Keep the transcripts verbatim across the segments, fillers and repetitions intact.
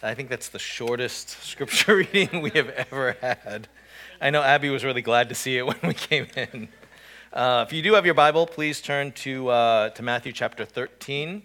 I think that's the shortest scripture reading we have ever had. I know Abby was really glad to see it when we came in. Uh, if you do have your Bible, please turn to uh, to Matthew chapter thirteen.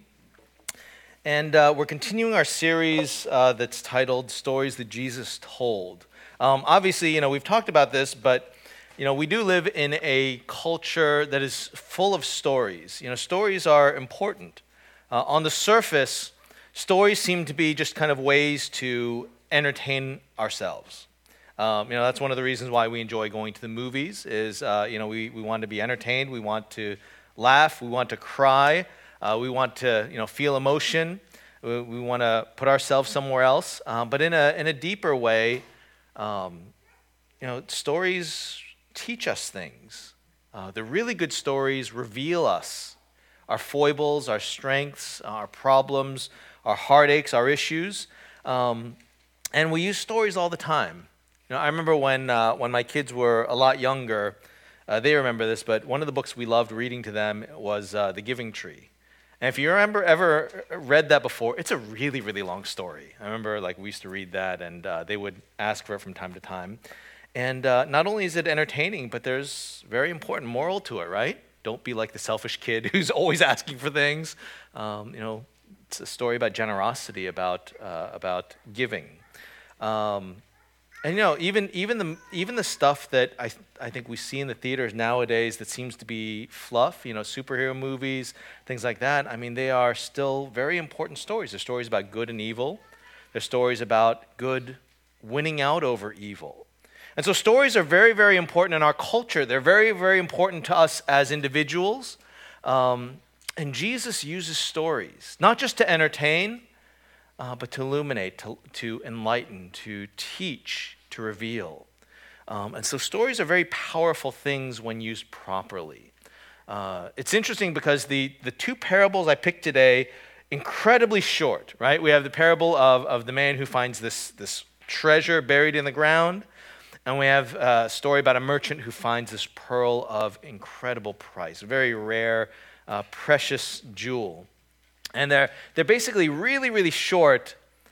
And uh, we're continuing our series uh, that's titled Stories That Jesus Told. Um, obviously, you know, we've talked about this, but, you know, we do live in a culture that is full of stories. You know, stories are important. Uh, on the surface, stories seem to be just kind of ways to entertain ourselves. Um, you know, that's one of the reasons why we enjoy going to the movies is, uh, you know, we, we want to be entertained, we want to laugh, we want to cry, uh, we want to, you know, feel emotion, we, we want to put ourselves somewhere else. Um, but in a in a deeper way, um, you know, stories teach us things. Uh, the really good stories reveal us, our foibles, our strengths, our problems, our heartaches, our issues, um, and we use stories all the time. You know, I remember when uh, when my kids were a lot younger, uh, they remember this, but one of the books we loved reading to them was uh, The Giving Tree. And if you remember ever read that before, it's a really, really long story. I remember like we used to read that, and uh, they would ask for it from time to time. And uh, not only is it entertaining, but there's very important moral to it, right? Don't be like the selfish kid who's always asking for things. Um, you know, it's a story about generosity, about uh, about giving. Um, And you know, even even the even the stuff that I I think we see in the theaters nowadays that seems to be fluff, you know, superhero movies, things like that. I mean, they are still very important stories. They're stories about good and evil. They're stories about good winning out over evil. And so stories are very, very important in our culture. They're very, very important to us as individuals. Um, and Jesus uses stories, not just to entertain, Uh, but to illuminate, to, to enlighten, to teach, to reveal. Um, and so stories are very powerful things when used properly. Uh, it's interesting because the, the two parables I picked today, incredibly short, right? We have the parable of, of the man who finds this, this treasure buried in the ground, and we have a story about a merchant who finds this pearl of incredible price, a very rare, uh, precious jewel. And they're they're basically really, really short,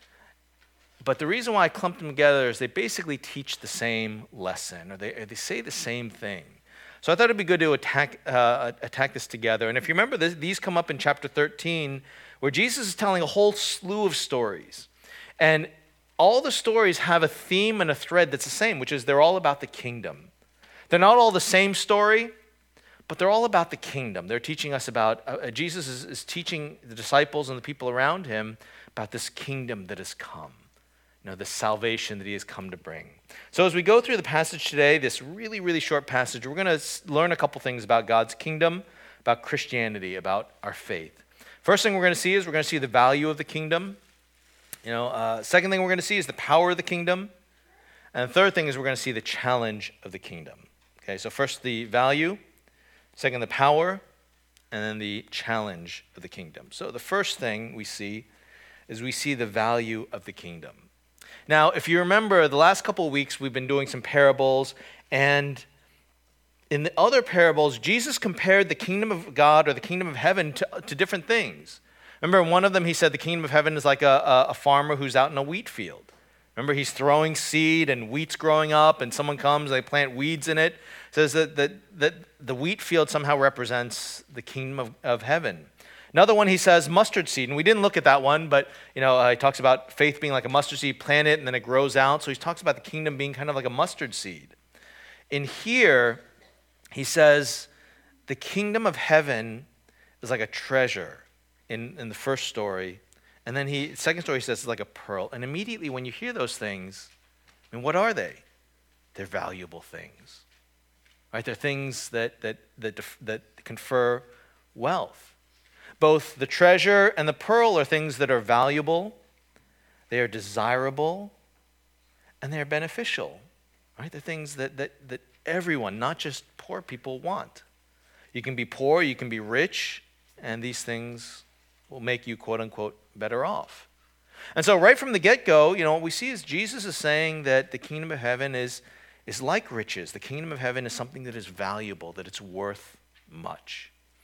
but the reason why I clumped them together is they basically teach the same lesson, or they or they say the same thing. So I thought it'd be good to attack uh, attack this together. And if you remember, this, these come up in chapter thirteen, where Jesus is telling a whole slew of stories. And all the stories have a theme and a thread that's the same, which is they're all about the kingdom. They're not all the same story, but they're all about the kingdom. They're teaching us about, uh, Jesus is, is teaching the disciples and the people around him about this kingdom that has come, you know, the salvation that he has come to bring. So as we go through the passage today, this really, really short passage, we're going to learn a couple things about God's kingdom, about Christianity, about our faith. First thing we're going to see is we're going to see the value of the kingdom. You know, uh, second thing we're going to see is the power of the kingdom. And the third thing is we're going to see the challenge of the kingdom. Okay, so first the value. Second, the power, and then the challenge of the kingdom. So the first thing we see is we see the value of the kingdom. Now, if you remember, the last couple of weeks we've been doing some parables, and in the other parables, Jesus compared the kingdom of God or the kingdom of heaven to, to different things. Remember, in one of them he said the kingdom of heaven is like a, a, a farmer who's out in a wheat field. Remember, he's throwing seed and wheat's growing up, and someone comes, they plant weeds in it. It says that, that, that the wheat field somehow represents the kingdom of, of heaven. Another one, he says mustard seed, and we didn't look at that one, but you know, uh, he talks about faith being like a mustard seed, plant it, and then it grows out. So he talks about the kingdom being kind of like a mustard seed. In here, he says the kingdom of heaven is like a treasure in, in the first story. And then he, second story says it's like a pearl. And immediately when you hear those things, I mean, what are they? They're valuable things, right? They're things that that that that confer wealth. Both the treasure and the pearl are things that are valuable, they are desirable, and they are beneficial, right? They're things that that that everyone, not just poor people, want. You can be poor, you can be rich, and these things will make you, quote unquote, better off. And so right from the get-go, you know, what we see is Jesus is saying that the kingdom of heaven is, is like riches. The kingdom of heaven is something that is valuable, that it's worth much.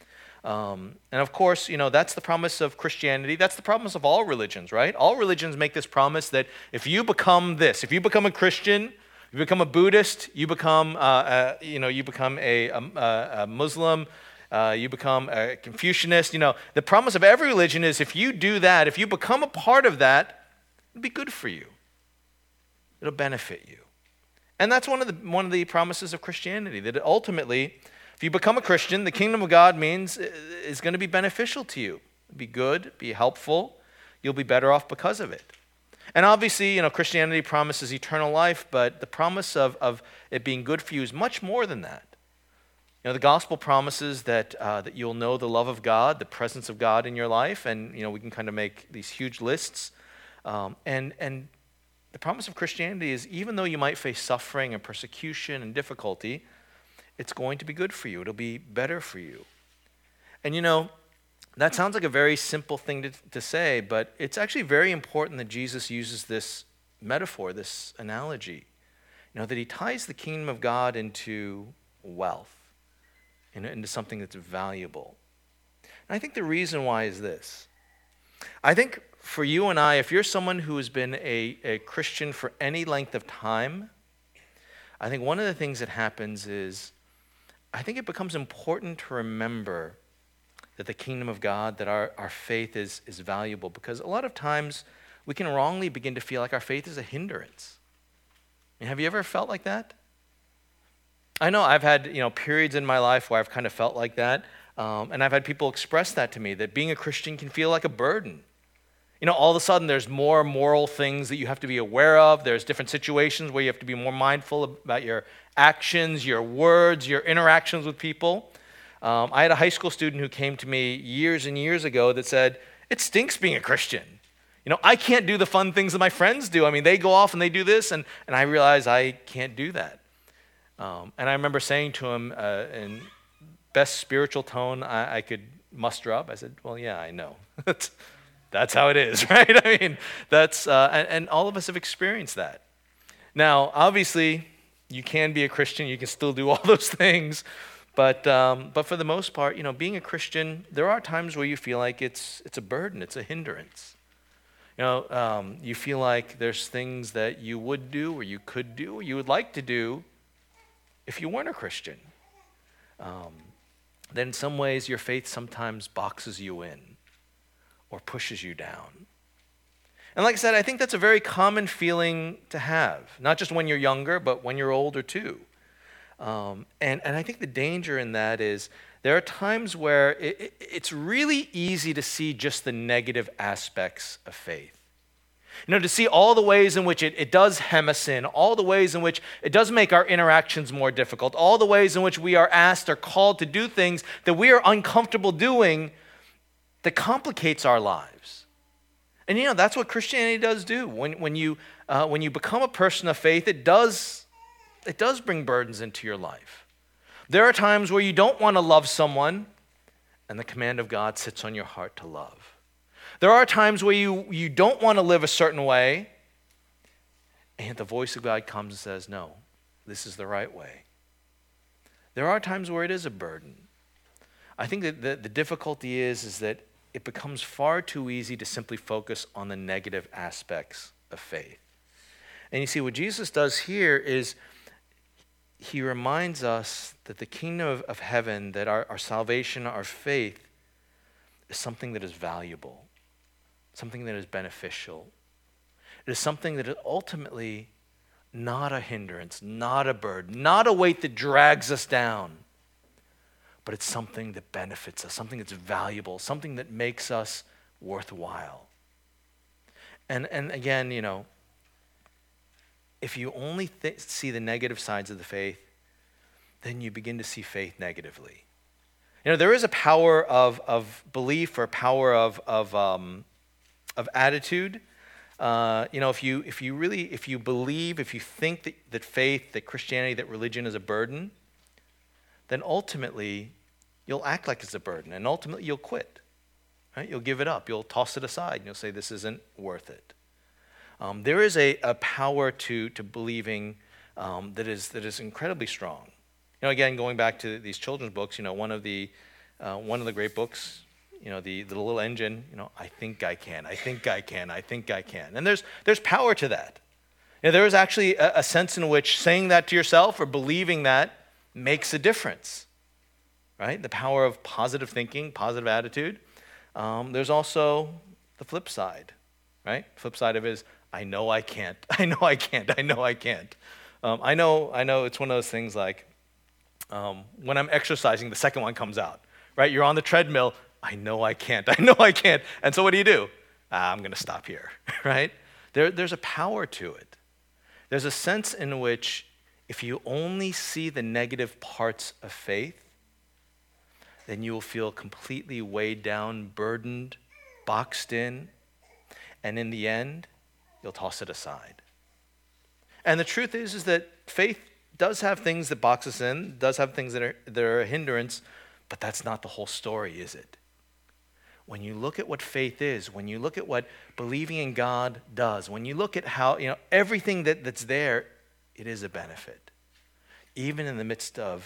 Um, and of course, you know, that's the promise of Christianity. That's the promise of all religions, right? All religions make this promise that if you become this, if you become a Christian, you become a Buddhist, you become, uh, uh, you know, you become a, a, a Muslim, uh, you become a Confucianist. You know, the promise of every religion is if you do that, if you become a part of that, it'll be good for you. It'll benefit you. And that's one of the one of the promises of Christianity, that ultimately, if you become a Christian, the kingdom of God means is going to be beneficial to you. Be good, be helpful. You'll be better off because of it. And obviously, you know, Christianity promises eternal life, but the promise of, of it being good for you is much more than that. You know, the gospel promises that uh, that you'll know the love of God, the presence of God in your life, and you know, we can kind of make these huge lists. Um, and and the promise of Christianity is even though you might face suffering and persecution and difficulty, it's going to be good for you. It'll be better for you. And you know, that sounds like a very simple thing to, to say, but it's actually very important that Jesus uses this metaphor, this analogy. You know, that he ties the kingdom of God into wealth, into something that's valuable. And I think the reason why is this. I think for you and I, if you're someone who has been a, a Christian for any length of time, I think one of the things that happens is I think it becomes important to remember that the kingdom of God, that our, our faith is, is valuable, because a lot of times we can wrongly begin to feel like our faith is a hindrance. I mean, have you ever felt like that? I know I've had, you know, periods in my life where I've kind of felt like that, um, and I've had people express that to me, that being a Christian can feel like a burden. You know, all of a sudden there's more moral things that you have to be aware of. There's different situations where you have to be more mindful about your actions, your words, your interactions with people. Um, I had a high school student who came to me years and years ago that said, it stinks being a Christian. You know, I can't do the fun things that my friends do. I mean, they go off and they do this, and, and I realize I can't do that. Um, and I remember saying to him uh, in best spiritual tone I, I could muster up, I said, well, yeah, I know. That's how it is, right? I mean, that's, uh, and, and all of us have experienced that. Now, obviously, you can be a Christian, you can still do all those things, but um, but for the most part, you know, being a Christian, there are times where you feel like it's it's a burden, it's a hindrance. You know, um, you feel like there's things that you would do or you could do or you would like to do if you weren't a Christian. Um, then in some ways, your faith sometimes boxes you in or pushes you down. And like I said, I think that's a very common feeling to have, not just when you're younger, but when you're older too. Um, and, and I think the danger in that is there are times where it, it, it's really easy to see just the negative aspects of faith. You know, to see all the ways in which it, it does hem us in, all the ways in which it does make our interactions more difficult, all the ways in which we are asked or called to do things that we are uncomfortable doing that complicates our lives. And you know, that's what Christianity does do. When, when, you, uh, when you become a person of faith, it does, it does bring burdens into your life. There are times where you don't want to love someone, and the command of God sits on your heart to love. There are times where you, you don't want to live a certain way, and the voice of God comes and says, no, this is the right way. There are times where it is a burden. I think that the, the difficulty is, is that it becomes far too easy to simply focus on the negative aspects of faith. And you see, what Jesus does here is he reminds us that the kingdom of, of heaven, that our, our salvation, our faith, is something that is valuable, something that is beneficial. It is something that is ultimately not a hindrance, not a burden, not a weight that drags us down, but it's something that benefits us, something that's valuable, something that makes us worthwhile. And and again, you know, if you only th- see the negative sides of the faith, then you begin to see faith negatively. You know, there is a power of of belief or power of of um, of attitude. Uh, you know, if you if you really if you believe, if you think that, that faith, that Christianity, that religion is a burden, then ultimately you'll act like it's a burden, and ultimately you'll quit. Right? You'll give it up. You'll toss it aside, and you'll say this isn't worth it. Um, there is a, a power to to believing um, that is that is incredibly strong. You know, again, going back to these children's books, you know, one of the uh, one of the great books, you know, the, the little engine, you know, I think I can, I think I can, I think I can. And there's, there's power to that. You know, there is actually a, a sense in which saying that to yourself or believing that makes a difference, right? The power of positive thinking, positive attitude. Um, there's also the flip side, right? Flip side of it is, I know I can't, I know I can't, I know I can't. Um, I know, I know it's one of those things like um, when I'm exercising, the second one comes out, right? You're on the treadmill, I know I can't, I know I can't. And so what do you do? Ah, I'm going to stop here, right? There, there's a power to it. There's a sense in which if you only see the negative parts of faith, then you will feel completely weighed down, burdened, boxed in, and in the end, you'll toss it aside. And the truth is, is that faith does have things that box us in, does have things that are, that are a hindrance, but that's not the whole story, is it? When you look at what faith is, when you look at what believing in God does, when you look at how, you know, everything that, that's there, it is a benefit. Even in the midst of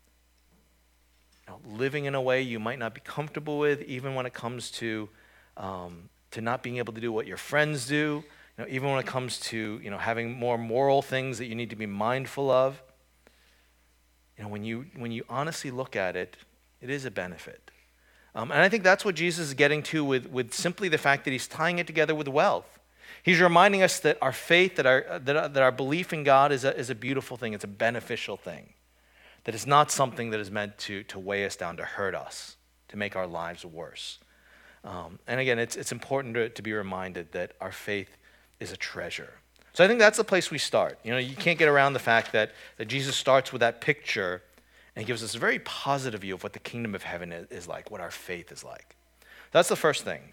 you know, living in a way you might not be comfortable with, even when it comes to um, to not being able to do what your friends do, you know, even when it comes to you know having more moral things that you need to be mindful of. You know, when you when you honestly look at it, it is a benefit. Um, and I think that's what Jesus is getting to with, with simply the fact that he's tying it together with wealth. He's reminding us that our faith, that our, that, that our belief in God is a, is a beautiful thing. It's a beneficial thing. That it's not something that is meant to, to weigh us down, to hurt us, to make our lives worse. Um, and again, it's, it's important to, to be reminded that our faith is a treasure. So I think that's the place we start. You know, you can't get around the fact that, that Jesus starts with that picture and he gives us a very positive view of what the kingdom of heaven is, is like, what our faith is like. That's the first thing.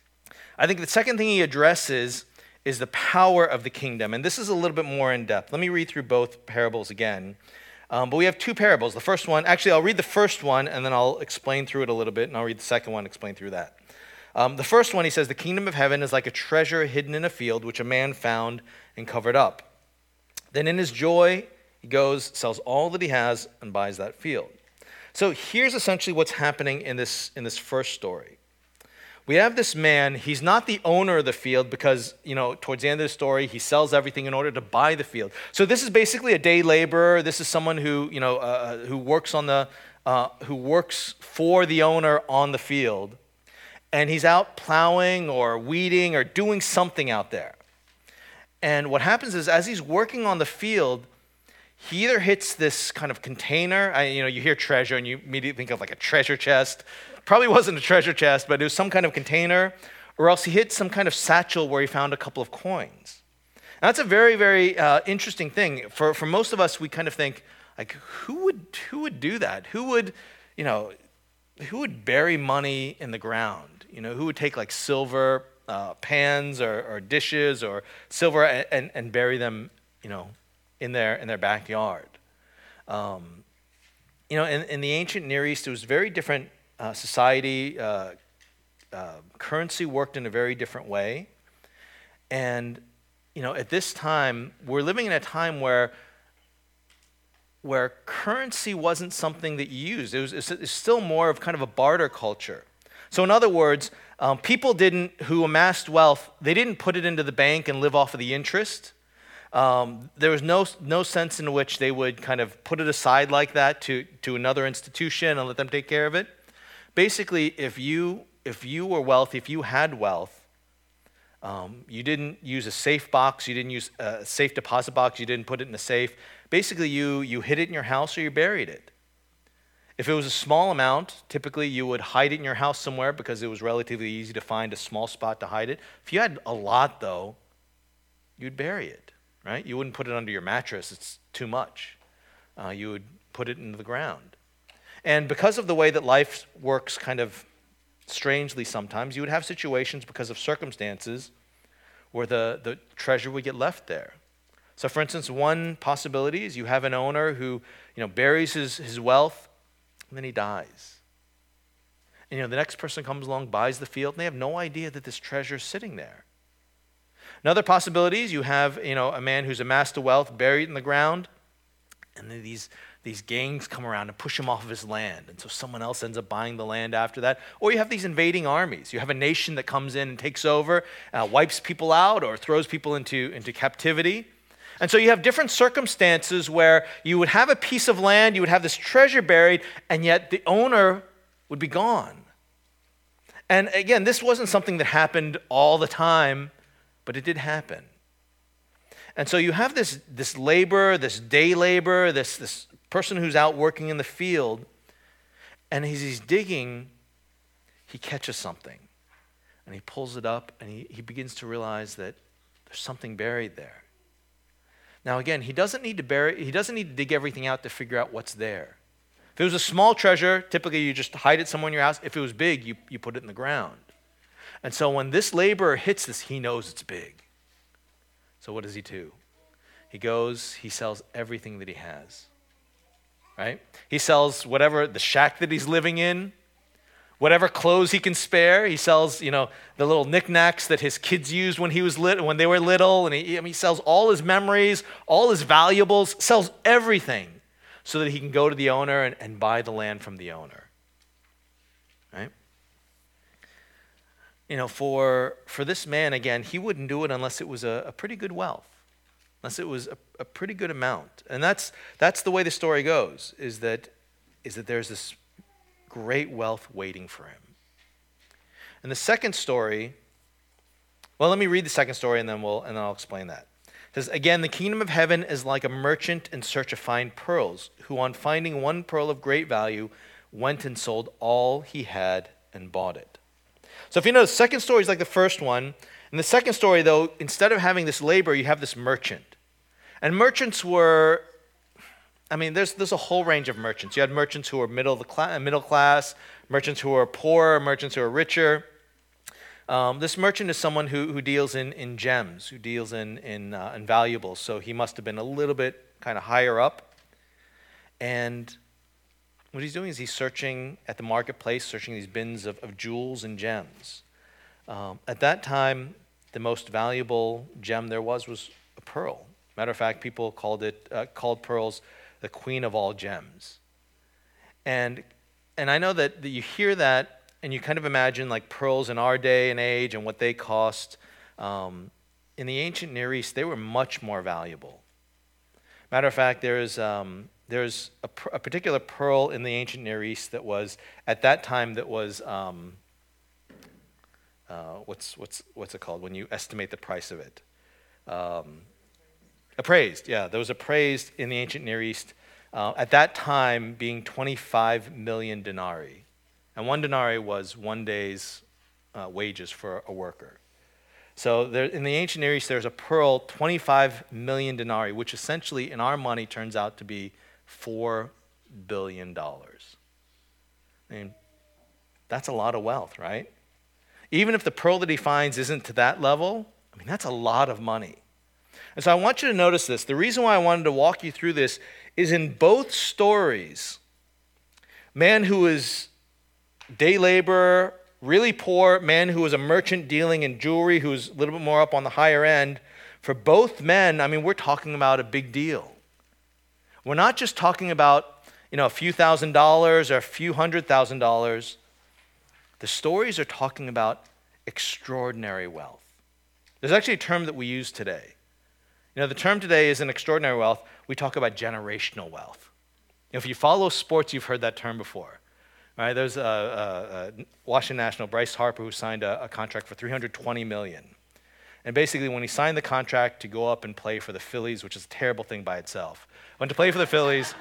I think the second thing he addresses is the power of the kingdom. And this is a little bit more in depth. Let me read through both parables again. Um, but we have two parables. The first one, actually, I'll read the first one, and then I'll explain through it a little bit, and I'll read the second one and explain through that. Um, the first one, he says, the kingdom of heaven is like a treasure hidden in a field, which a man found and covered up. Then in his joy, he goes, sells all that he has, and buys that field. So here's essentially what's happening in this, in this first story. We have this man, he's not the owner of the field because, you know, towards the end of the story, he sells everything in order to buy the field. So this is basically a day laborer. This is someone who, you know, uh, who works on the, uh, who works for the owner on the field. And he's out plowing or weeding or doing something out there. And what happens is as he's working on the field, he either hits this kind of container. I, you know, you hear treasure and you immediately think of like a treasure chest. Probably wasn't a treasure chest, but it was some kind of container. Or else he hit some kind of satchel where he found a couple of coins. And that's a very, very uh, interesting thing. For for most of us, we kind of think, like, who would who would do that? Who would, you know, who would bury money in the ground? You know, who would take like silver uh, pans or, or dishes or silver and, and, and bury them, you know, in their in their backyard. Um, you know, in, in the ancient Near East, it was very different uh, society. Uh, uh, currency worked in a very different way. And, you know, at this time, we're living in a time where where currency wasn't something that you used. It was, it was still more of kind of a barter culture. So in other words, um, people didn't, who amassed wealth, they didn't put it into the bank and live off of the interest. Um, there was no no sense in which they would kind of put it aside like that to, to another institution and let them take care of it. Basically, if you if you were wealthy, if you had wealth, um, you didn't use a safe box, you didn't use a safe deposit box, you didn't put it in a safe. Basically, you you hid it in your house or you buried it. If it was a small amount, typically you would hide it in your house somewhere because it was relatively easy to find a small spot to hide it. If you had a lot, though, you'd bury it. Right? You wouldn't put it under your mattress. It's too much. Uh, you would put it into the ground. And because of the way that life works kind of strangely sometimes, you would have situations because of circumstances where the, the treasure would get left there. So for instance, one possibility is you have an owner who, you know, buries his, his wealth and then he dies. And, you know, the next person comes along, buys the field, and they have no idea that this treasure is sitting there. Another possibility is you have, you know, a man who's amassed a wealth buried in the ground, and then these these gangs come around and push him off of his land. And so someone else ends up buying the land after that. Or you have these invading armies. You have a nation that comes in and takes over, uh, wipes people out, or throws people into, into captivity. And so you have different circumstances where you would have a piece of land, you would have this treasure buried, and yet the owner would be gone. And again, this wasn't something that happened all the time, but it did happen. And so you have this, this labor, this day labor, this, this person who's out working in the field, and as he's digging, he catches something. And he pulls it up, and he, he begins to realize that there's something buried there. Now again, he doesn't need to bury, he doesn't need to dig everything out to figure out what's there. If it was a small treasure, typically you just hide it somewhere in your house. If it was big, you, you put it in the ground. And so when this laborer hits this, he knows it's big. So what does he do? He goes, he sells everything that he has, right? He sells whatever, the shack that he's living in, whatever clothes he can spare. He sells, you know, the little knickknacks that his kids used when he was lit, when they were little, and he, I mean, he sells all his memories, all his valuables, sells everything so that he can go to the owner and, and buy the land from the owner, right? You know, for for this man, again, he wouldn't do it unless it was a, a pretty good wealth, unless it was a, a pretty good amount. And that's that's the way the story goes, is that is that there's this great wealth waiting for him. And the second story, well, let me read the second story and then we'll and then I'll explain that. It says, again, the kingdom of heaven is like a merchant in search of fine pearls, who on finding one pearl of great value, went and sold all he had and bought it. So if you know, the second story is like the first one. In the second story, though, instead of having this labor, you have this merchant. And merchants were, I mean, there's there's a whole range of merchants. You had merchants who were middle, the class, middle class, merchants who were poor, merchants who were richer. Um, this merchant is someone who, who deals in, in gems, who deals in, in, uh, in valuables. So he must have been a little bit kind of higher up. And what he's doing is he's searching at the marketplace, searching these bins of, of jewels and gems. Um, at that time, the most valuable gem there was was a pearl. Matter of fact, people called it uh, called pearls the queen of all gems. And and I know that, that you hear that and you kind of imagine like pearls in our day and age and what they cost. Um, in the ancient Near East, they were much more valuable. Matter of fact, there's um, there's a, a particular pearl in the ancient Near East that was at that time that was um, uh, what's what's what's it called when you estimate the price of it? Um, appraised, yeah. There was appraised in the ancient Near East uh, at that time being twenty-five million denarii, and one denarii was one day's uh, wages for a worker. So there, in the ancient Near East, there's a pearl, twenty-five million denarii, which essentially in our money turns out to be four billion dollars. I mean, that's a lot of wealth, right? Even if the pearl that he finds isn't to that level, I mean, that's a lot of money. And so I want you to notice this. The reason why I wanted to walk you through this is in both stories, man who is day laborer, really poor, man who was a merchant dealing in jewelry, who's a little bit more up on the higher end, for both men, I mean, we're talking about a big deal. We're not just talking about, you know, a few thousand dollars or a few hundred thousand dollars. The stories are talking about extraordinary wealth. There's actually a term that we use today. You know, the term today isn't extraordinary wealth. We talk about generational wealth. You know, if you follow sports, you've heard that term before. Right? There's a, a, a Washington National, Bryce Harper, who signed a, a contract for three hundred twenty million dollars. And basically, when he signed the contract to go up and play for the Phillies, which is a terrible thing by itself, went to play for the Phillies,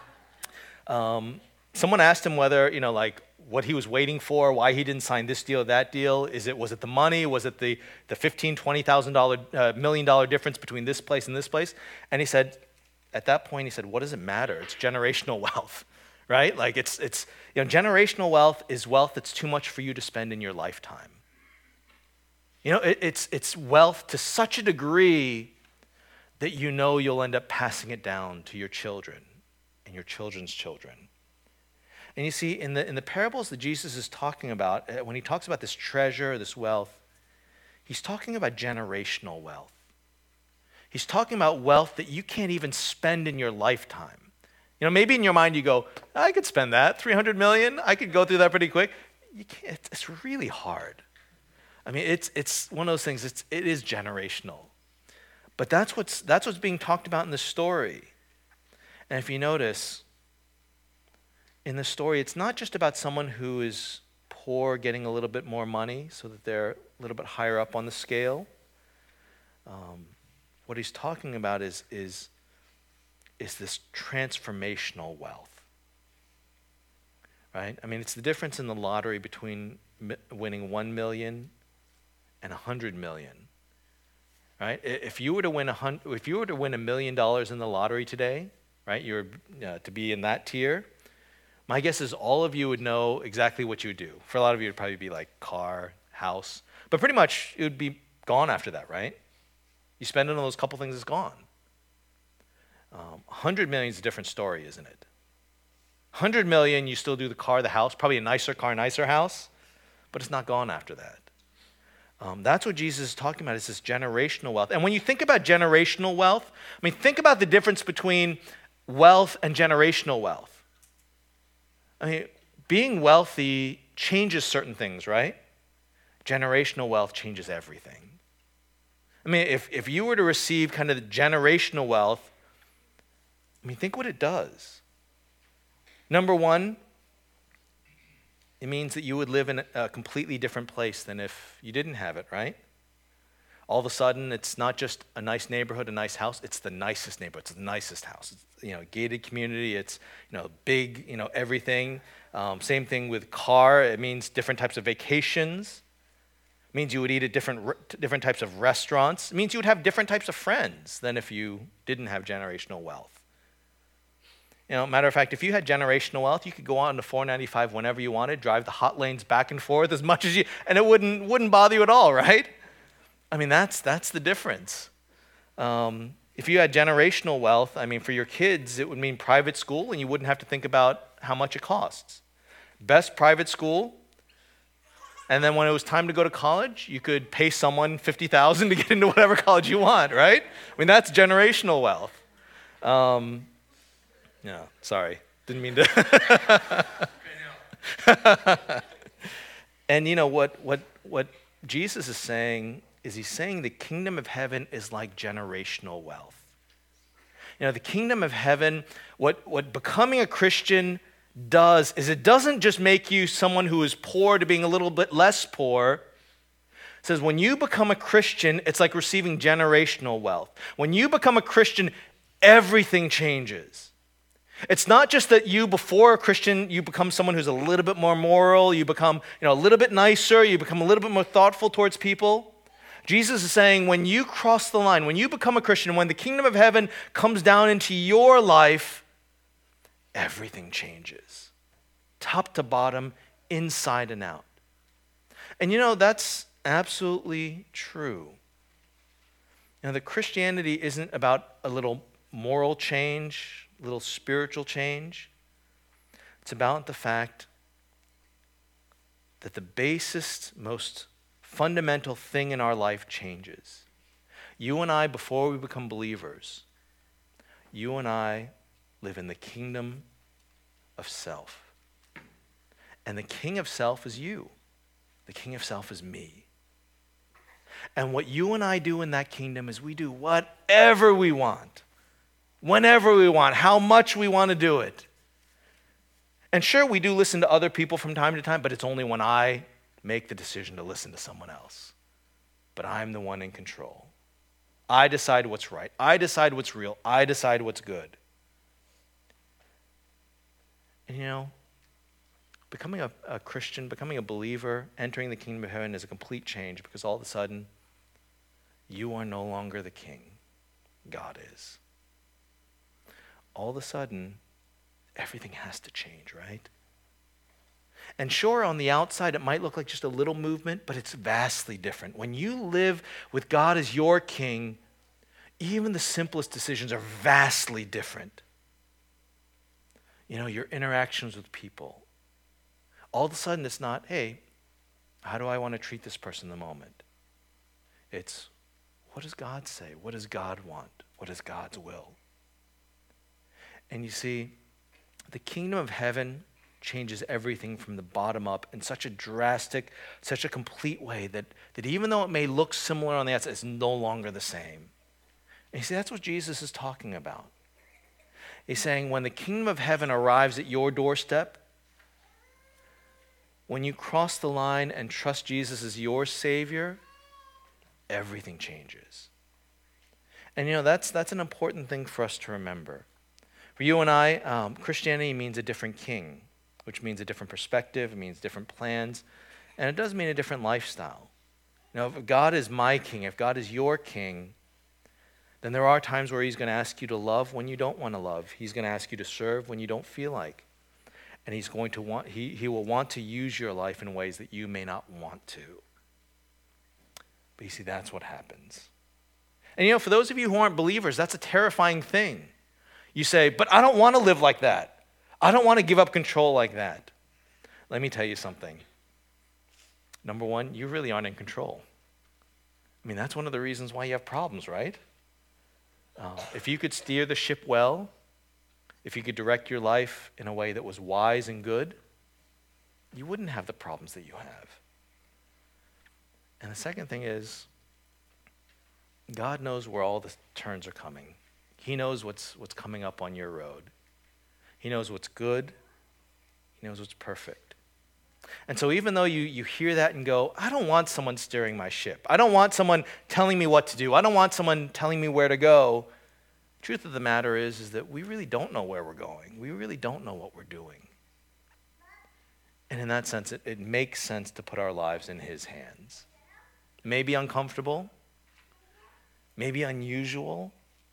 um, someone asked him whether, you know, like, what he was waiting for, why he didn't sign this deal or that deal. Is it was it the money? Was it the the fifteen, twenty thousand dollar uh, million dollar difference between this place and this place? And he said, at that point, he said, what does it matter? It's generational wealth, right? Like it's it's you know, generational wealth is wealth that's too much for you to spend in your lifetime. You know, it, it's it's wealth to such a degree that you know you'll end up passing it down to your children and your children's children. And you see, in the in the parables that Jesus is talking about, when he talks about this treasure, this wealth, he's talking about generational wealth. He's talking about wealth that you can't even spend in your lifetime. You know, maybe in your mind you go, I could spend that, three hundred million, I could go through that pretty quick. You can't, it's really hard. I mean, it's it's one of those things, it's, it is generational. But that's what's, that's what's being talked about in the story. And if you notice, in the story, it's not just about someone who is poor getting a little bit more money so that they're a little bit higher up on the scale. Um, what he's talking about is, is, is this transformational wealth, right? I mean, it's the difference in the lottery between mi- winning one million and a hundred million, right? I- If you were to win a hun- if you were to win a million dollars in the lottery today, right? You're uh, to be in that tier. My guess is all of you would know exactly what you would do. For a lot of you, it would probably be like car, house, but pretty much it would be gone after that, right? You spend it on those couple things, it's gone. Um, one hundred million is a different story, isn't it? one hundred million, you still do the car, the house, probably a nicer car, nicer house, but it's not gone after that. Um, that's what Jesus is talking about, is this generational wealth. And when you think about generational wealth, I mean, think about the difference between wealth and generational wealth. I mean, being wealthy changes certain things, right? Generational wealth changes everything. I mean, if, if you were to receive kind of the generational wealth, I mean, think what it does. Number one, it means that you would live in a completely different place than if you didn't have it, right? All of a sudden, it's not just a nice neighborhood, a nice house, it's the nicest neighborhood, it's the nicest house. It's, you know, gated community, it's, you know, big, you know, everything. Um, same thing with car, it means different types of vacations. It means you would eat at different, different types of restaurants. It means you would have different types of friends than if you didn't have generational wealth. You know, matter of fact, if you had generational wealth, you could go on to four ninety-five whenever you wanted, drive the hot lanes back and forth as much as you, and it wouldn't, wouldn't bother you at all, right? I mean, that's, that's the difference. Um, if you had generational wealth, I mean, for your kids, it would mean private school, and you wouldn't have to think about how much it costs. Best private school, and then when it was time to go to college, you could pay someone fifty thousand dollars to get into whatever college you want, right? I mean, that's generational wealth. Um, yeah, sorry, didn't mean to. And you know what, what, what Jesus is saying is he's saying the kingdom of heaven is like generational wealth. You know, the kingdom of heaven, what, what becoming a Christian does is it doesn't just make you someone who is poor to being a little bit less poor. It says when you become a Christian, it's like receiving generational wealth. When you become a Christian, everything changes. It's not just that you, before a Christian, you become someone who's a little bit more moral, you become, you know, a little bit nicer, you become a little bit more thoughtful towards people. Jesus is saying when you cross the line, when you become a Christian, when the kingdom of heaven comes down into your life, everything changes. Top to bottom, inside and out. And you know, that's absolutely true. You know, the Christianity isn't about a little moral change, little spiritual change. It's about the fact that the basest, most fundamental thing in our life changes. You and I, before we become believers, you and I live in the kingdom of self. And the king of self is you. The king of self is me. And what you and I do in that kingdom is we do whatever we want. Whenever we want, how much we want to do it. And sure, we do listen to other people from time to time, but it's only when I make the decision to listen to someone else. But I'm the one in control. I decide what's right. I decide what's real. I decide what's good. And you know, becoming a, a Christian, becoming a believer, entering the kingdom of heaven is a complete change because all of a sudden, you are no longer the king. God is. All of a sudden, everything has to change, right? And sure, on the outside, it might look like just a little movement, but it's vastly different. When you live with God as your king, even the simplest decisions are vastly different. You know, your interactions with people. All of a sudden, it's not, hey, how do I want to treat this person in the moment? It's, what does God say? What does God want? What is God's will? And you see, The kingdom of heaven changes everything from the bottom up in such a drastic, such a complete way that, that even though it may look similar on the outside, it's no longer the same. And you see, that's what Jesus is talking about. He's saying when the kingdom of heaven arrives at your doorstep, when you cross the line and trust Jesus as your Savior, everything changes. And you know, that's, that's an important thing for us to remember. For you and I, um, Christianity means a different king, which means a different perspective, it means different plans, and it does mean a different lifestyle. You know, if God is my king, if God is your king, then there are times where he's going to ask you to love when you don't want to love. He's going to ask you to serve when you don't feel like. And he's going to want, he, he will want to use your life in ways that you may not want to. But you see, that's what happens. And you know, for those of you who aren't believers, that's a terrifying thing. You say, but I don't want to live like that. I don't want to give up control like that. Let me tell you something. Number one, you really aren't in control. I mean, that's one of the reasons why you have problems, right? Uh, if you could steer the ship well, if you could direct your life in a way that was wise and good, you wouldn't have the problems that you have. And the second thing is, God knows where all the turns are coming. He knows what's what's coming up on your road. He knows what's good. He knows what's perfect. And so even though you, you hear that and go, I don't want someone steering my ship. I don't want someone telling me what to do. I don't want someone telling me where to go. The truth of the matter is, is that we really don't know where we're going. We really don't know what we're doing. And in that sense, it, it makes sense to put our lives in his hands. It may be uncomfortable, maybe unusual,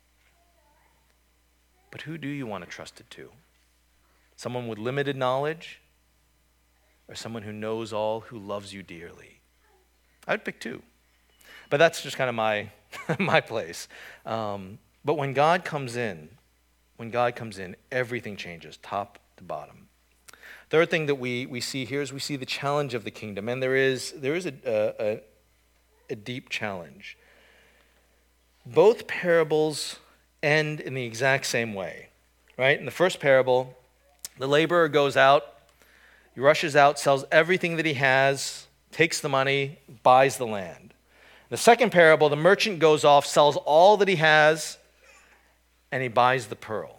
but who do you want to trust it to? Someone with limited knowledge or someone who knows all, who loves you dearly? I'd pick two. But that's just kind of my, my place. Um, but when God comes in, when God comes in, everything changes, top to bottom. Third thing that we, we see here is we see the challenge of the kingdom. And there is, there is a, a, a deep challenge. Both parables end in the exact same way, right? In the first parable, the laborer goes out, he rushes out, sells everything that he has, takes the money, buys the land. In the second parable, the merchant goes off, sells all that he has, and he buys the pearl.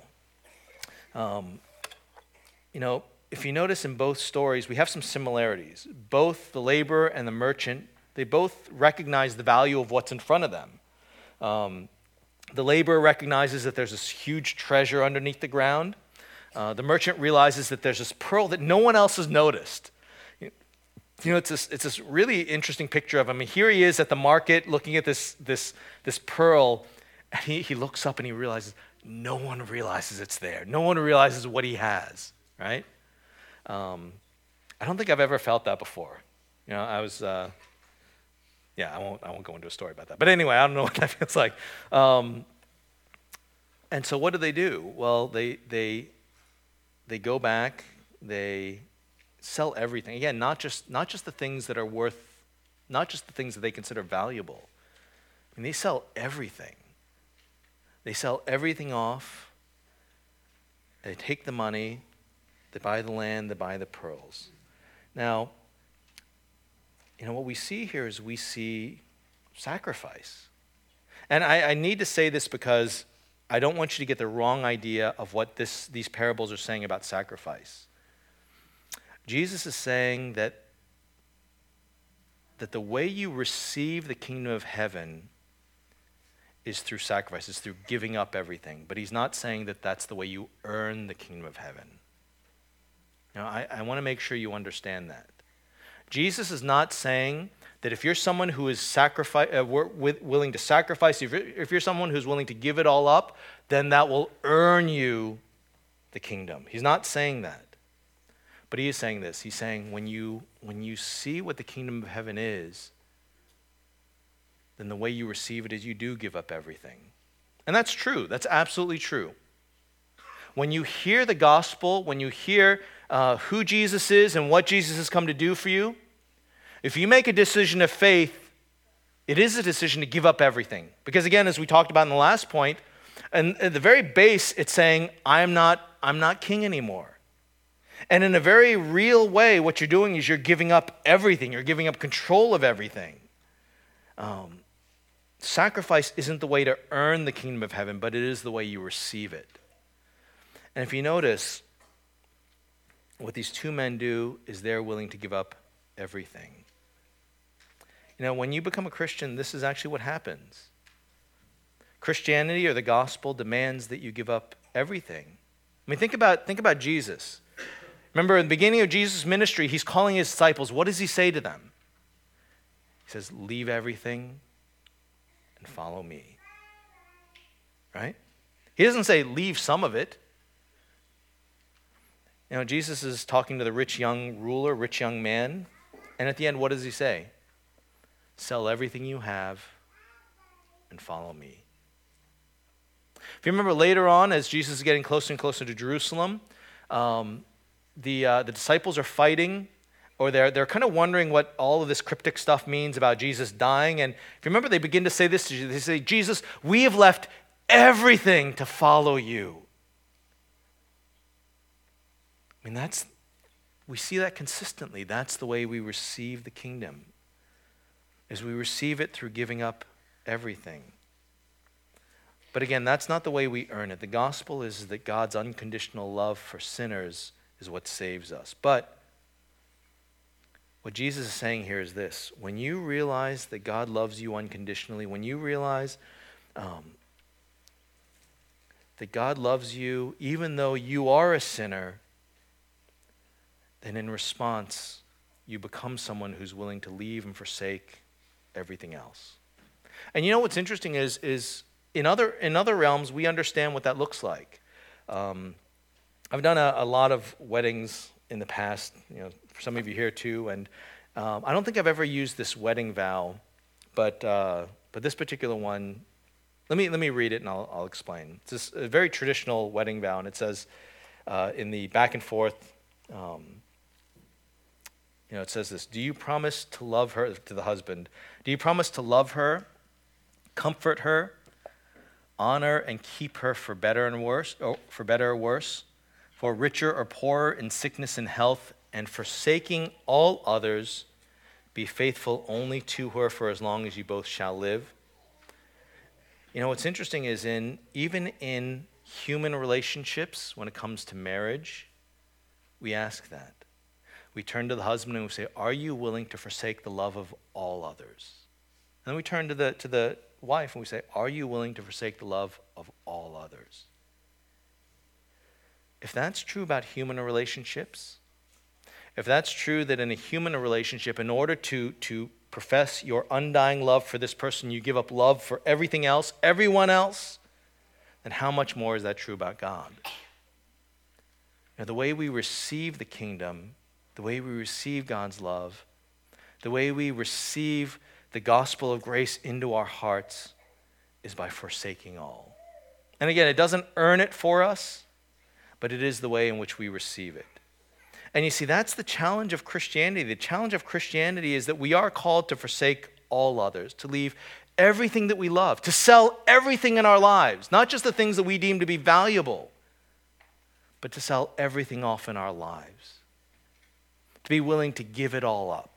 Um, you know, if you notice in both stories, we have some similarities. Both the laborer and the merchant, they both recognize the value of what's in front of them. Um, The laborer recognizes that there's this huge treasure underneath the ground. Uh, the merchant realizes that there's this pearl that no one else has noticed. You know, it's this, it's this really interesting picture of him. I mean, here he is at the market looking at this, this, this pearl, and he, he looks up and he realizes no one realizes it's there. No one realizes what he has, right? Um, I don't think I've ever felt that before. You know, I was... Uh, Yeah, I won't I won't go into a story about that. But anyway, I don't know what that feels like. Um, and so what do they do? Well, they they they go back, they sell everything. Again, not just not just the things that are worth, not just the things that they consider valuable. I mean, they sell everything. They sell everything off. They take the money, they buy the land, they buy the pearls. Now, you know, what we see here is we see sacrifice. And I, I need to say this because I don't want you to get the wrong idea of what this, these parables are saying about sacrifice. Jesus is saying that, that the way you receive the kingdom of heaven is through sacrifice, is through giving up everything. But he's not saying that that's the way you earn the kingdom of heaven. Now, I, I want to make sure you understand that. Jesus is not saying that if you're someone who is sacrifice, uh, willing to sacrifice, if you're, if you're someone who's willing to give it all up, then that will earn you the kingdom. He's not saying that. But he is saying this. He's saying when you, when you see what the kingdom of heaven is, then the way you receive it is you do give up everything. And that's true. That's absolutely true. When you hear the gospel, when you hear uh, who Jesus is and what Jesus has come to do for you, if you make a decision of faith, it is a decision to give up everything. Because again, as we talked about in the last point, and at the very base, it's saying, I'm not, I'm not king anymore. And in a very real way, what you're doing is you're giving up everything. You're giving up control of everything. Um, sacrifice isn't the way to earn the kingdom of heaven, but it is the way you receive it. And if you notice, what these two men do is they're willing to give up everything. You know, when you become a Christian, this is actually what happens. Christianity or the gospel demands that you give up everything. I mean, think about, think about Jesus. Remember, in the beginning of Jesus' ministry, he's calling his disciples. What does he say to them? He says, leave everything and follow me. Right? He doesn't say leave some of it. You know, Jesus is talking to the rich young ruler, rich young man. And at the end, what does he say? Sell everything you have and follow me. If you remember later on, as Jesus is getting closer and closer to Jerusalem, um, the uh, the disciples are fighting, or they're they're kind of wondering what all of this cryptic stuff means about Jesus dying. And if you remember, they begin to say this to Jesus. They say, Jesus, we have left everything to follow you. I mean, that's, we see that consistently. That's the way we receive the kingdom, is we receive it through giving up everything. But again, that's not the way we earn it. The gospel is that God's unconditional love for sinners is what saves us. But what Jesus is saying here is this. When you realize that God loves you unconditionally, when you realize um, that God loves you even though you are a sinner, then in response, you become someone who's willing to leave and forsake everything else. And you know what's interesting is, is in other in other realms, we understand what that looks like. Um, I've done a, a lot of weddings in the past, you know, for some of you here too, and um, I don't think I've ever used this wedding vow, but uh, but this particular one, let me let me read it and I'll, I'll explain. It's this, a very traditional wedding vow, and it says uh, in the back and forth, um, you know, it says this: do you promise to love her, to the husband, do you promise to love her, comfort her, honor and keep her for better and worse, or for better or worse, for richer or poorer, in sickness and health, and forsaking all others, be faithful only to her for as long as you both shall live? You know, what's interesting is in even in human relationships, when it comes to marriage, we ask that. We turn to the husband and we say, are you willing to forsake the love of all others? And then we turn to the to the wife and we say, are you willing to forsake the love of all others? If that's true about human relationships, if that's true that in a human relationship, in order to, to profess your undying love for this person, you give up love for everything else, everyone else, then how much more is that true about God? Now, the way we receive the kingdom, the way we receive God's love, the way we receive the gospel of grace into our hearts is by forsaking all. And again, it doesn't earn it for us, but it is the way in which we receive it. And you see, that's the challenge of Christianity. The challenge of Christianity is that we are called to forsake all others, to leave everything that we love, to sell everything in our lives, not just the things that we deem to be valuable, but to sell everything off in our lives, to be willing to give it all up.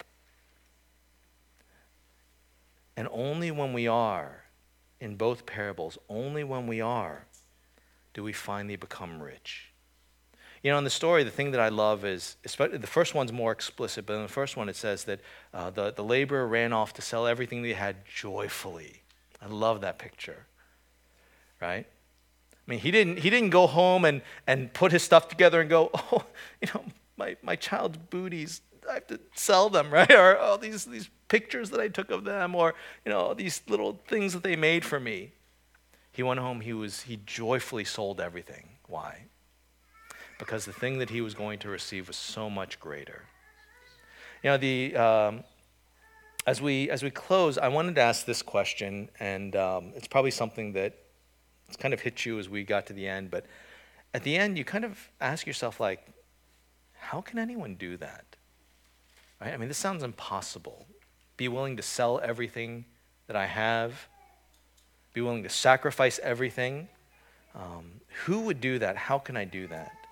And only when we are, in both parables, only when we are, do we finally become rich. You know, in the story, the thing that I love is, especially the first one's more explicit, but in the first one it says that uh, the, the laborer ran off to sell everything that he had joyfully. I love that picture, right? I mean, he didn't he didn't go home and, and put his stuff together and go, oh, you know, my, my child's booties, I have to sell them, right? Or all these these pictures that I took of them, or you know, these little things that they made for me. He went home, he was he joyfully sold everything. Why? Because the thing that he was going to receive was so much greater. You know, the um, as we as we close, I wanted to ask this question, and um, it's probably something that it's kind of hit you as we got to the end, but at the end, you kind of ask yourself, like, how can anyone do that? Right? I mean, this sounds impossible. Be willing to sell everything that I have. Be willing to sacrifice everything. Um, who would do that? How can I do that?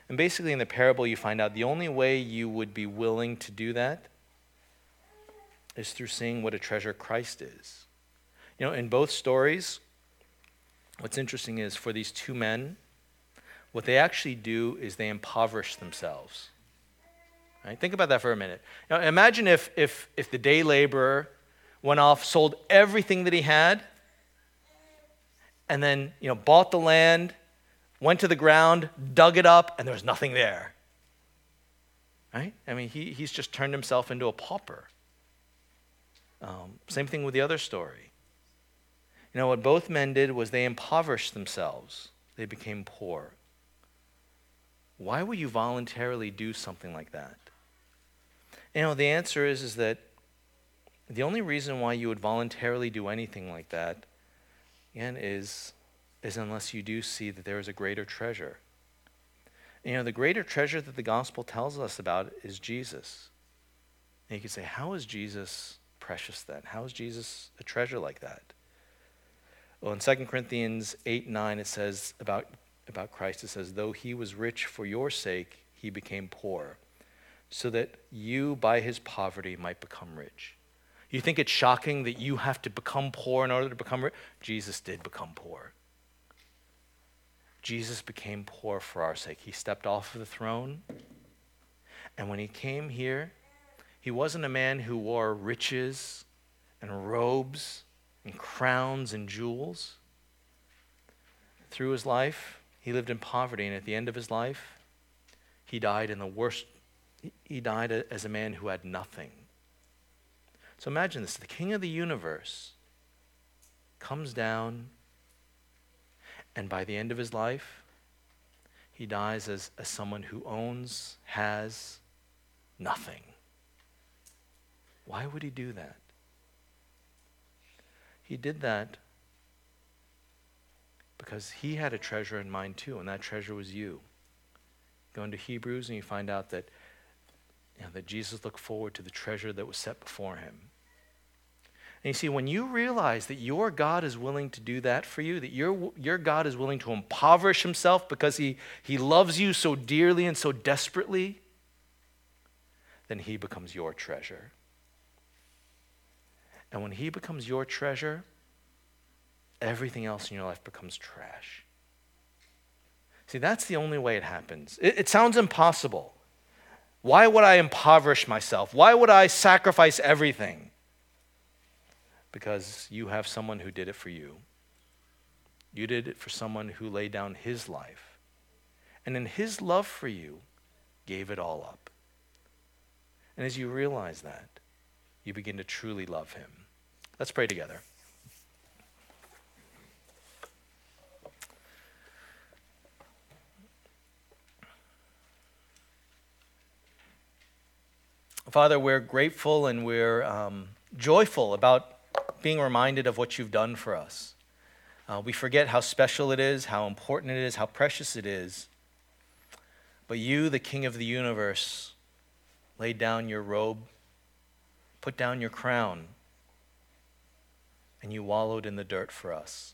And basically in the parable you find out the only way you would be willing to do that is through seeing what a treasure Christ is. You know, in both stories, what's interesting is for these two men, what they actually do is they impoverish themselves. Right? Think about that for a minute. Now, imagine if, if, if the day laborer went off, sold everything that he had, and then you know bought the land, went to the ground, dug it up, and there was nothing there. Right? I mean, he, he's just turned himself into a pauper. Um, same thing with the other story. You know, what both men did was they impoverished themselves. They became poor. Why would you voluntarily do something like that? You know, the answer is, is that the only reason why you would voluntarily do anything like that, again, is, is unless you do see that there is a greater treasure. You know, the greater treasure that the gospel tells us about is Jesus. And you could say, how is Jesus precious then? How is Jesus a treasure like that? Well, in Second Corinthians eight nine, it says about, about Christ, it says, though he was rich for your sake, he became poor, so that you by his poverty might become rich. You think it's shocking that you have to become poor in order to become rich? Jesus did become poor. Jesus became poor for our sake. He stepped off of the throne, and when he came here, he wasn't a man who wore riches and robes and crowns and jewels. Through his life, he lived in poverty, and at the end of his life, he died in the worst, he died as a man who had nothing. So imagine this, the King of the universe comes down, and by the end of his life, he dies as, as someone who owns, has nothing. Why would he do that? He did that because he had a treasure in mind too, and that treasure was you. Go into Hebrews and you find out that, you know, that Jesus looked forward to the treasure that was set before him. And you see, when you realize that your God is willing to do that for you, that your, your God is willing to impoverish himself because he, he loves you so dearly and so desperately, then he becomes your treasure. And when he becomes your treasure, everything else in your life becomes trash. See, that's the only way it happens. It, it sounds impossible. Why would I impoverish myself? Why would I sacrifice everything? Because you have someone who did it for you. You did it for someone who laid down his life. And in his love for you, gave it all up. And as you realize that, you begin to truly love him. Let's pray together. Father, we're grateful and we're um, joyful about being reminded of what you've done for us. Uh, we forget how special it is, how important it is, how precious it is. But you, the King of the universe, laid down your robe, put down your crown, and you wallowed in the dirt for us.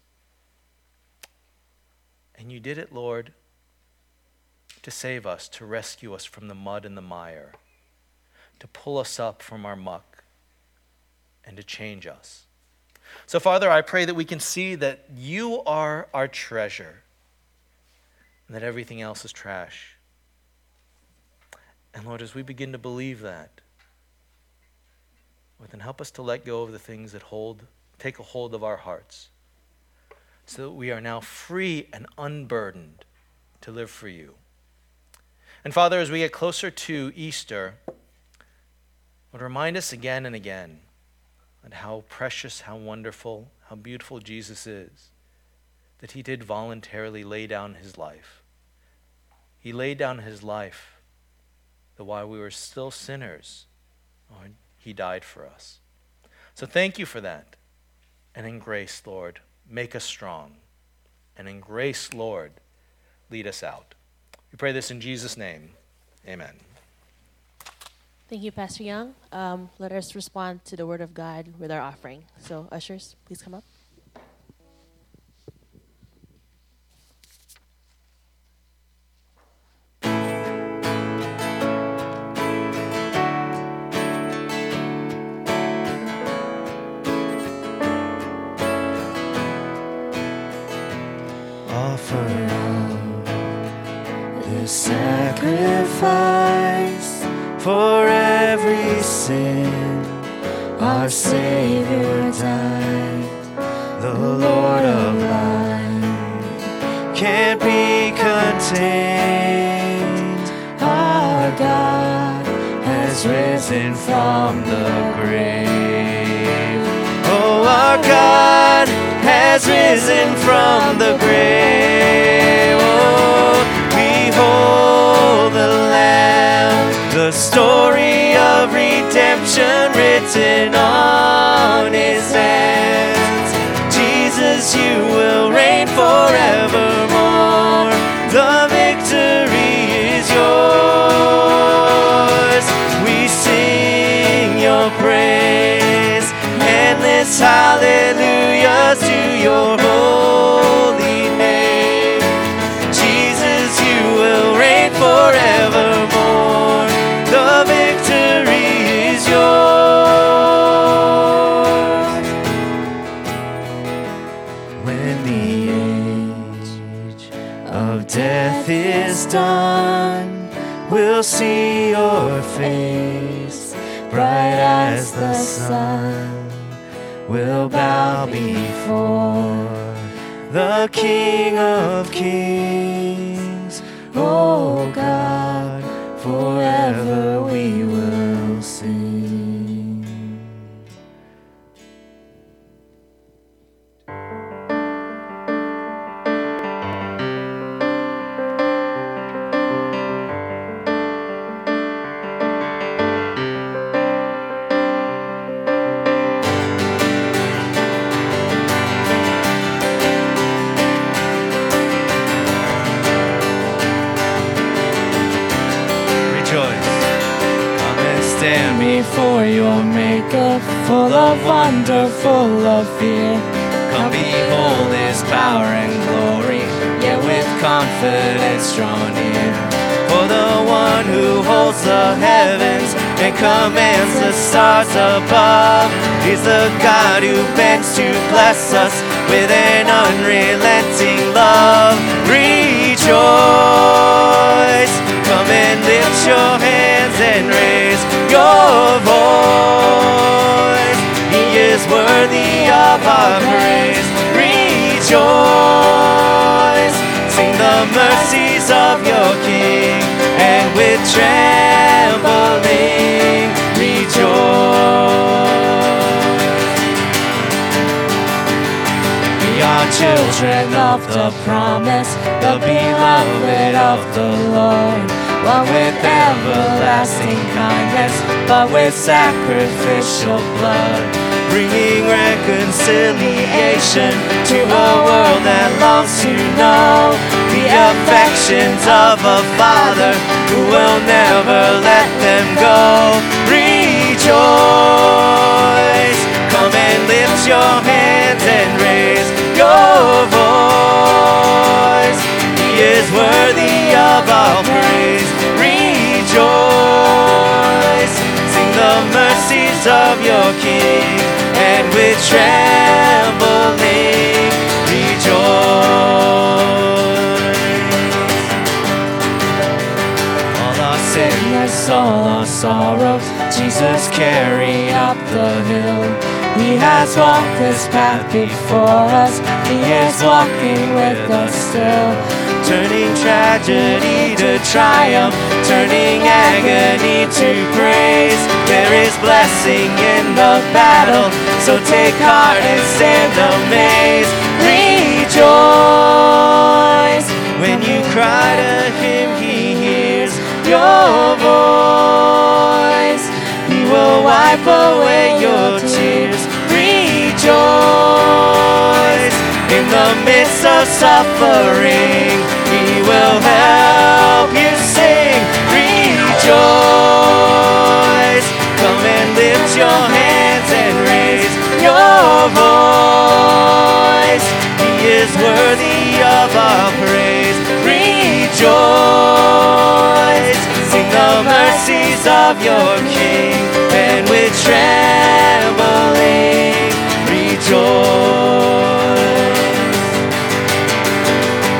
And you did it, Lord, to save us, to rescue us from the mud and the mire, to pull us up from our muck, and to change us. So, Father, I pray that we can see that you are our treasure and that everything else is trash. And Lord, as we begin to believe that, Lord, then help us to let go of the things that hold, take a hold of our hearts so that we are now free and unburdened to live for you. And Father, as we get closer to Easter, Lord, remind us again and again and how precious, how wonderful, how beautiful Jesus is, that he did voluntarily lay down his life. He laid down his life that while we were still sinners, Lord, he died for us. So thank you for that. And in grace, Lord, make us strong. And in grace, Lord, lead us out. We pray this in Jesus' name. Amen. Thank you, Pastor Young. Um, let us respond to the word of God with our offering. So, ushers, please come up. offer up this sacrifice for every sin. Our Savior died, the Lord of light can't be contained. Our God has risen from the grave. Oh, our God has risen from the grave. Oh, behold the Lamb, the story of redemption written on his hands. Jesus, you will reign forevermore. The victory is yours. We sing your praise, endless hallelujahs to your holy name. Jesus, you will reign forevermore. The victory is yours. When the age of death is done, we'll see your face, bright as the sun. We'll bow before the King of Kings. Oh God, forever we will sing. Stand before your Maker, full of wonder, full of fear. Come behold his power and glory, yet with confidence draw near. For the one who holds the heavens and commands the stars above is the God who bends to bless us with an unrelenting love. Rejoice, come and lift your hands and raise your voice. He is worthy of our praise. Rejoice, sing the mercies of your King, and with trembling rejoice. We are children of the promise, the beloved of the Lord, one with everlasting kindness, but with sacrificial blood, bringing reconciliation to a world that longs to know the affections of a Father who will never let them go. Rejoice, come and lift your hands and raise your voice. He is worthy of all praise. Rejoice, sing the mercies of your King, and with trembling rejoice. All our sickness, all our sorrows, Jesus carried up the hill. He has walked this path before us. He is walking with us still, turning tragedy to triumph, turning agony to praise. There is blessing in the battle, so take heart and stand amazed. Rejoice, when you cry to him, he hears your voice. He will wipe away your tears. Rejoice, in the midst of suffering, he will help you sing. Rejoice, come and lift your hands and raise your voice. He is worthy of our praise. Rejoice, sing the mercies of your King, and with trembling rejoice.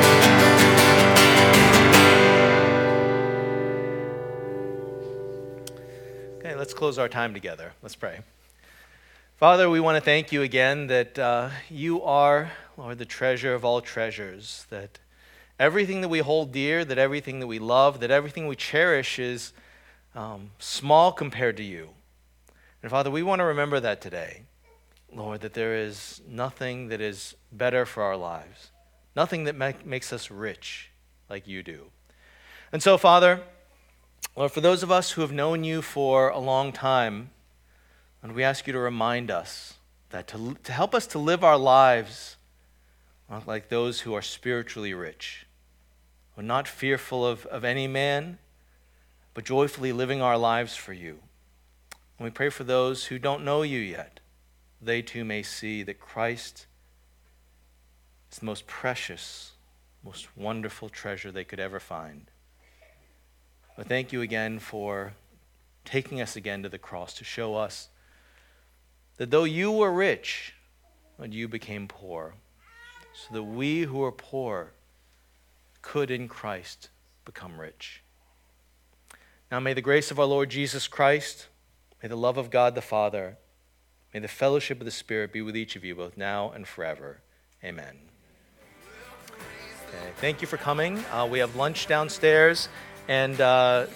close our time together. Let's pray. Father, we want to thank you again that uh, you are, Lord, the treasure of all treasures, that everything that we hold dear, that everything that we love, that everything we cherish is um, small compared to you. And Father, we want to remember that today, Lord, that there is nothing that is better for our lives, nothing that ma- makes us rich like you do. And so, Father, Lord, for those of us who have known you for a long time, and we ask you to remind us that to, to help us to live our lives like those who are spiritually rich, who are not fearful of, of any man, but joyfully living our lives for you. And we pray for those who don't know you yet, they too may see that Christ is the most precious, most wonderful treasure they could ever find. But thank you again for taking us again to the cross to show us that though you were rich, but you became poor, so that we who are poor could in Christ become rich. Now may the grace of our Lord Jesus Christ, may the love of God the Father, may the fellowship of the Spirit be with each of you both now and forever. Amen. Okay, thank you for coming. Uh, we have lunch downstairs, and uh,